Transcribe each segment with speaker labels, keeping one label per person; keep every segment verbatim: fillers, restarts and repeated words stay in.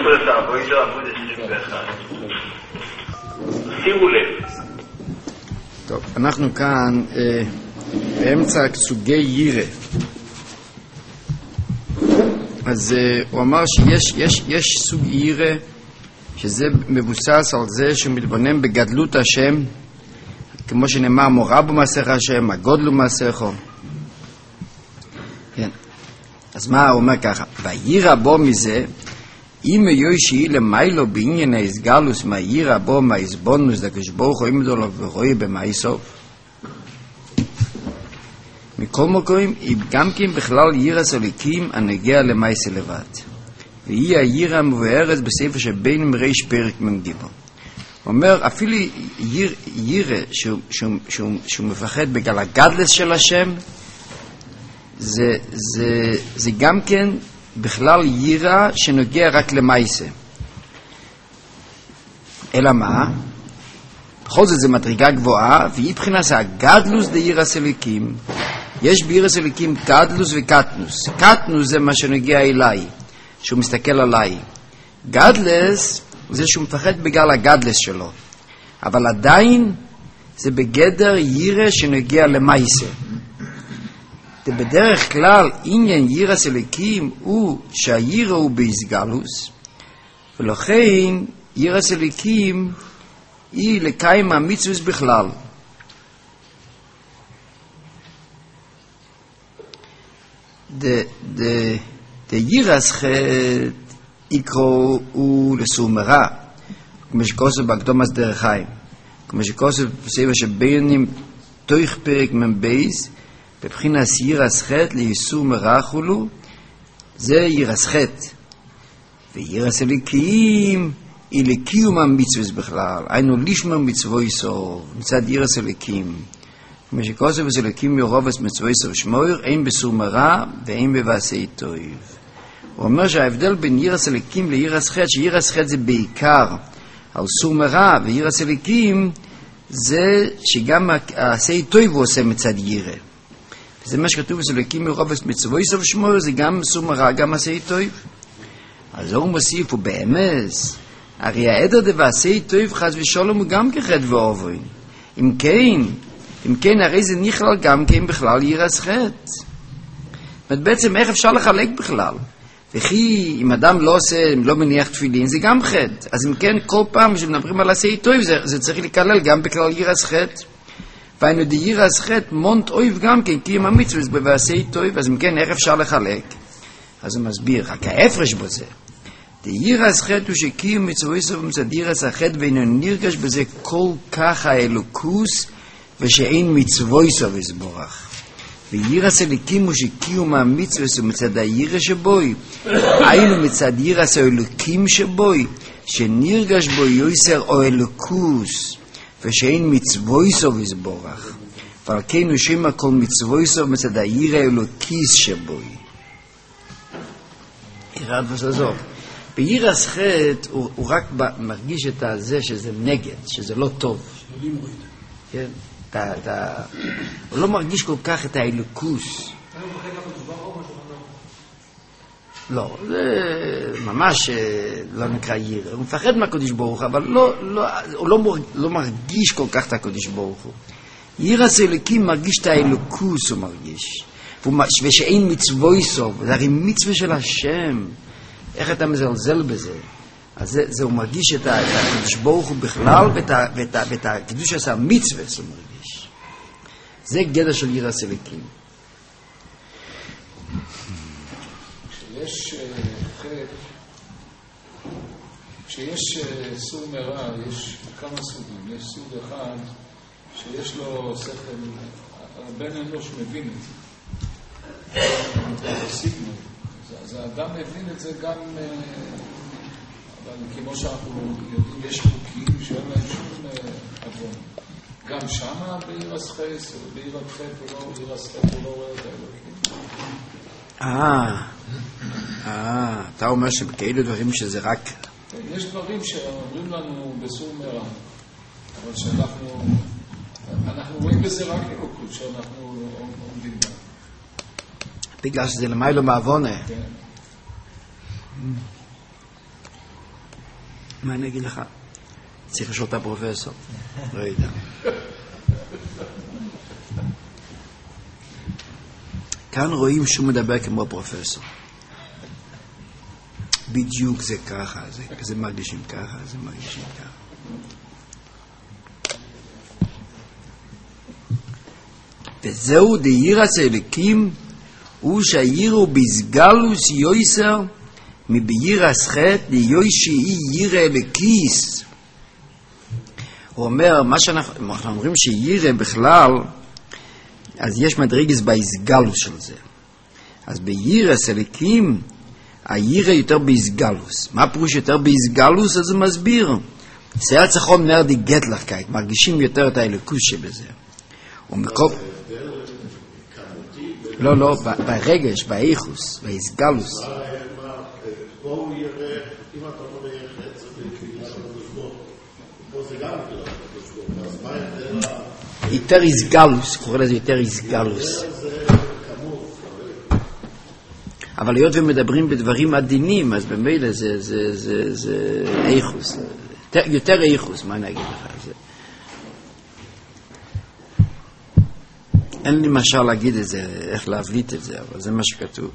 Speaker 1: ספר תעבוידו עמוד עשרים ואחת. שימו לב.
Speaker 2: טוב, אנחנו כאן אה, באמצע סוגי יירה. אז אה, הוא אמר שיש יש, יש סוג יירה שזה מבוסס על זה שהוא מתבונן בגדלות השם, כמו שנאמר מורה במעשיך השם, הגודל במעשיך. כן. אז מה הוא אומר ככה? ויירא בו מזה, אם יוי שהיא למיילו בעניין ההסגלוס, מה יירא בו מהעזבונוס לקדוש ברוך הוא עמדו לו ורואי במאיסוף. מכל מקום, גם כן בכלל יירא אלוקים הנגיע למאיסה לבד. והיא היירא המבוארת בספר שבין ריש פרק מנגיבו. הוא אומר, אפילו ייר, יירא שהוא, שהוא, שהוא, שהוא מפחד בגלל הגדלס של השם, זה, זה, זה גם כן בכלל יירא שנוגע רק למעשה. אלא מה? בכל זאת זה מדרגה גבוהה, והיא בחינת הגדלוס דיירא אלוקים. יש בירא אלוקים גדלוס וקטנוס. קטנוס זה מה שנוגע אליי, שהוא מסתכל עליי. גדלס זה שהוא מפחד בגלל הגדלס שלו. אבל עדיין זה בגדר יירא שנוגע למעשה. בדרך כלל עניין יירא אלוקים הוא שהיירא הוא בהסגלוס, ולכן יירא אלוקים היא לקיים המצוות בכלל. דה דה דה יירא חטא יקרו הוא לסור מרע, כמו שכוסף בהקדומת דרך חיים, כמו שכוסף בספר שביינים תוך פרק מבייס, בבחינת יירא חטא לאיסור מרע חולו, זה יירא חטא. ויירא אלוקים היא לקיום המצוות בכלל, היינו לשמור מצוות סור, מצד יירא אלוקים. כמו שכוסף אלוקים ירובץ מצוות סור שמור, אין בסור מרע ואין במעשה טוב. הוא אומר שההבדל בין יירא אלוקים ליירא חטא, שיירא חטא זה בעיקר על סור מרע, ויירא אלוקים זה שגם העשה טוב הוא עושה מצד יירא. וזה מה שכתוב אלוקים ירובץ מצוות סור שמור, זה גם סור מרע, גם עשה טוב. אז הוא מוסיף, הוא באמת, הרי העדר דבעשה טוב חס ושלום הוא גם כחטא ועוון. אם כן, אם כן הרי זה נכלל גם כן בכלל יירא חטא. בעצם איך אפשר לחלק בכלל? וכי אם אדם לא עושה, לא מניח תפילין, זה גם חטא. אז אם כן, כל פעם שמדברים על עשה טוב, זה, זה צריך להיכלל גם בכלל יירא חטא. והיינו די יירא חטא מונט אויב גם כן, כי אם המצוות בעשה טוב, אז אם כן, איך אפשר לחלק? אז הוא מסביר, רק ההפרש בזה. די יירא חטא הוא שקיום מצוות סוף מצד יירא חטא, ואינו נרגש בזה כל כך האלוקוס, ושאין מצוות סוף יסבורך. ויירא אלוקים הוא שקיום המצוות מצד היירא שבוי, היינו מצד יירא אלוקים שבוי, שנרגש בו יויסר או אלוקוס, ושאין מצוות סוף יסבורך. ועל כן הוא שם כל מצוות סוף מצד היירא אלוקיס שבוי. ירד וסזוב. ביירא חטא הוא, הוא רק מרגיש את זה שזה נגד, שזה לא טוב. כן? אתה, אתה, הוא לא מרגיש כל כך את האלוקוס. לא, זה ממש לא נקרא יירא. הוא מפחד מהקדוש ברוך הוא, אבל לא, לא, הוא לא, לא מרגיש כל כך את הקדוש ברוך הוא. יירא אלוקים מרגיש את האלוקוס, הוא מרגיש. ושאין מצוות סוף, זה הרי מצווה של השם. איך אתה מזלזל בזה? אז זה, זה הוא מרגיש את הקדוש ברוך הוא בכלל, ואת, ואת, ואת הקדוש עשה המצווה, הוא מרגיש. זה גדר של יירא אלוקים.
Speaker 3: כשיש חטא, כשיש סור מרע, יש כמה סוגים. יש סוג אחד שיש לו שכל, הבן אנוש מבין את זה. סיגנל. אז האדם מבין את זה גם, אבל כמו שאנחנו יודעים, יש חוקים שאין להם שום עוון. גם שמה בעיר הסחס, בעיר התחת, בעיר הסחת הוא לא רואה את האלוקים.
Speaker 2: אה, אה, אתה אומר שבכאילו דברים שזה רק...
Speaker 3: יש דברים שאומרים לנו בסור מרע, אבל שאנחנו, אנחנו רואים בזה רק אלוקות, שאנחנו עומדים בה.
Speaker 2: בגלל שזה למיילו מעוונה. מה אני אגיד לך? צריך לשאול את הפרופסור. לא יודע. כאן רואים שהוא מדבר כמו פרופסור. בדיוק זה ככה, זה, זה מרגישים ככה, זה מרגישים ככה. וזהו דיירס אלוקים, הוא שהיירו בסגלוס יויסר, מביירס חטא ליושי יירא אלוקיס. הוא אומר, מה שאנחנו אנחנו אומרים שיירא בכלל, אז יש מדרגס בהסגלוס של זה. אז ביירס אלוקים, היירא יותר בהסגלוס. מה פירוש יותר בהסגלוס? אז הוא מסביר. זה היה צריך אומר די גטלך קייק, מרגישים יותר את האלוקוס שבזה. ומקום... לא, לא, ברגש, באיכוס, בהסגלוס.
Speaker 4: בואו יראה, אם אתה אומר יחד, זה בקבילה של לשבור. פה זה גם קבילה של לשבור. אז מה ההבדל?
Speaker 2: יותר הסגלוס, קורא לזה יותר הסגלוס.
Speaker 4: זה כמות.
Speaker 2: אבל היות ומדברים בדברים עדינים, אז במילא זה, זה, זה, זה איכוס. יותר איכוס, מה נגיד לך? זה... אין לי משל להגיד את זה, איך להבליט את זה, אבל זה מה שכתוב.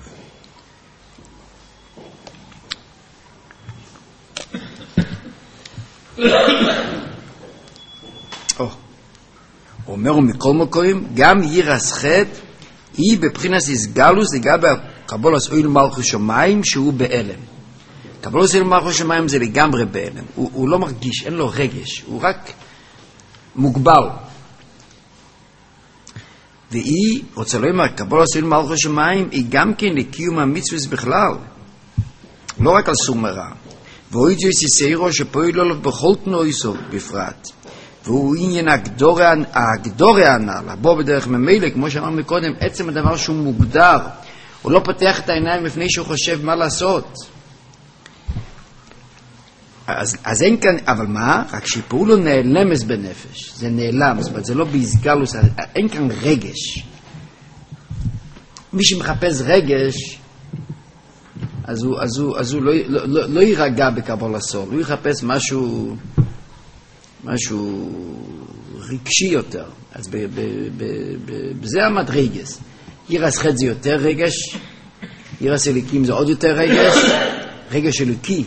Speaker 2: הוא אומר ומכל מקום, גם ירס חטא היא בבחינת הסגלוס לגבי קבולת אוהל מלכות שמיים שהוא בהלם. קבולת אוהל מלכות שמיים זה לגמרי בהלם. הוא, הוא לא מרגיש, אין לו רגש, הוא רק מוגבל. והיא, רוצה לומר, קבולת אוהל מלכות שמיים היא גם כן לקיום המצוות בכלל. לא רק על סומרה. והוא ידעו סיסרו שפועל לו בכל תנועיסו בפרט. והוא עניין הגדורי הנ"ל, הבוא בדרך ממילא, כמו שאמרנו מקודם, עצם הדבר שהוא מוגדר, הוא לא פותח את העיניים לפני שהוא חושב מה לעשות. אז, אז אין כאן, אבל מה? רק שפעולו נעלמס בנפש, זה נעלם, זאת אומרת, זה לא בהסגלוס, אין כאן רגש. מי שמחפש רגש, אז הוא, אז הוא, אז הוא לא, לא, לא, לא יירגע בקבול הסול, הוא יחפש משהו, משהו רגשי יותר. אז ב, ב, ב, ב, בזה המדרגס. ירס חטא זה יותר רגש, ירס אלוקים זה עוד יותר רגש, רגש אלוקי.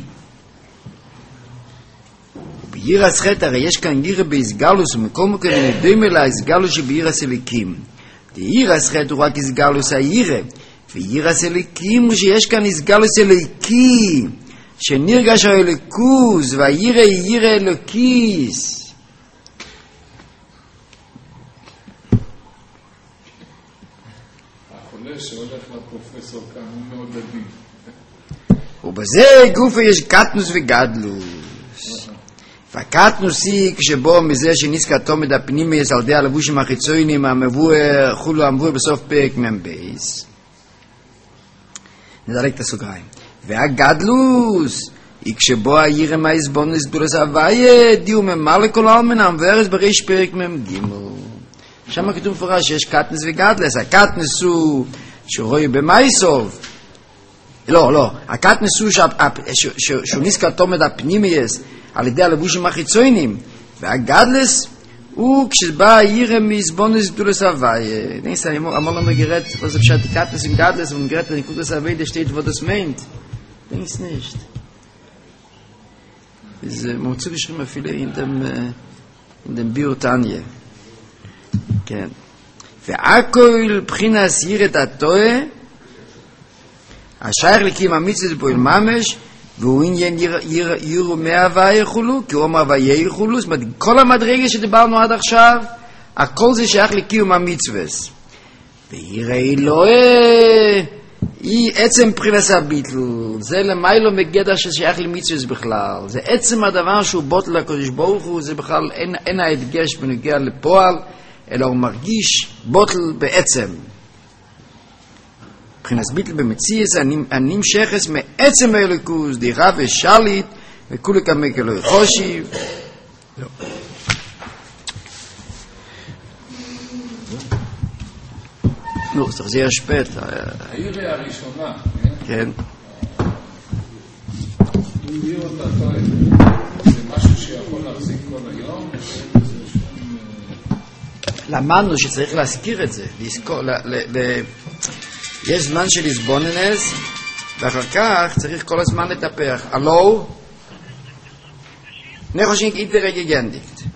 Speaker 2: בירס חטא הרי יש כאן ירא בהסגלוס, ומכל מקום נדמה לה הסגלוס שבירס אלוקים. ירס חטא הוא רק הסגלוס הירא, וירס אלוקים הוא שיש כאן הסגלוס אלוקי, שנרגש האלוקוס, והירא היא ירא אלוקיס.
Speaker 3: החולה שהולך לפרופסור כאן הוא מאוד עדין.
Speaker 2: ובזה גופה יש קטנוס וגדלוס. והקטנוס היא כשבו מזה שניסקה תומד הפנימייס על די הלבושים החיצוניים המבואר, חולו המבואר בסוף פרק ממבייס. נדלק את הסוגריים. והגדלוס היא כשבו הירא מהאיזבונס דולס הוויה דיו ממלא כל אלמנם וארץ בריש פרק ממגימו. שם כתוב מפורש שיש קטנוס וגדלס. הקטנוס הוא שרואה במייסוב. לא, לא. הקטנוס הוא שהוא ניסקה תומד הפנימייס על ידי הלבושים החיצוניים, והגדלס הוא כשבא הירא מאיזבונס דולס הוויה. ניסה, אמר לו מגרד, was פשט קטנס עם גדלס, ומגרד הניקודס הוויה, da steht, wo das meint. Denkst nicht. זה מוצא geschrieben אפילו in dem, in dem ביורטניה. כן. והכל בחינס יראת התועה, השייך לקים המצוות פועל ממש, והוא עניין ירו מהוויה יחולו, כי הוא אמר הוויה יחולו, זאת אומרת, כל המדרגה שדיברנו עד עכשיו, הכל זה שייך לקיום המצווס. וירא אלוהי, היא עצם בחינס הביטול, זה למיילו מגדר ששייך למצווס בכלל, זה עצם הדבר שהוא בוטל לקדוש ברוך הוא, זה בכלל אין, אין ההדגש בנוגע לפועל, אלא הוא מרגיש בוטל בעצם. בחינס ביטל במציאס הנמשכס מעצם האלוקוס דירה ושליט וכולי כמק אלוהי חושיב. נו, צריך זה ישפט.
Speaker 3: הירא הראשונה.
Speaker 2: כן.
Speaker 3: הוא יראה אותה טועה. משהו שיכול להחזיק כל היום, אין בזה שום...
Speaker 2: למדנו שצריך להזכיר את זה, לזכור, ל, ל, ל, יש זמן של לסבוננס, ואחר כך צריך כל הזמן לטפח. הלו? נחושינק איתר רגגנדיקט.